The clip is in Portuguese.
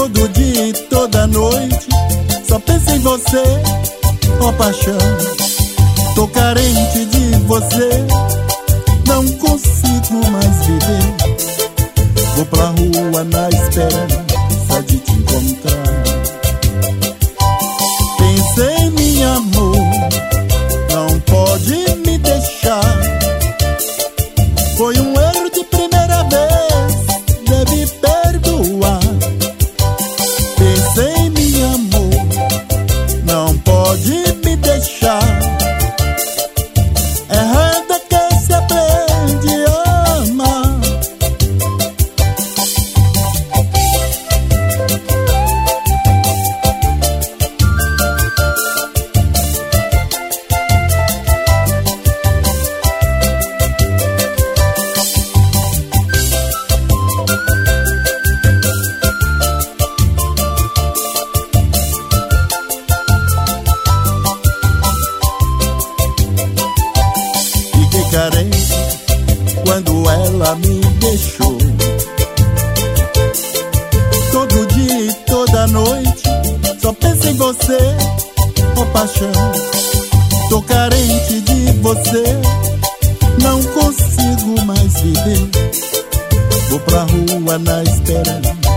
Todo dia e toda noite só penso em você, ó paixão. Tô carente de você, não consigo mais viver. Vou pra rua na esperança de te encontrar. Pensei, meu amor, não pode me deixar. Foi um erro de primeira vez, deve perdoar. Pensei, meu amor, não pode me deixar. Errada que se aprende a amar. Carente quando ela me deixou. Todo dia e toda noite só penso em você, ó paixão. Tô carente de você, não consigo mais viver. Vou pra rua na esperança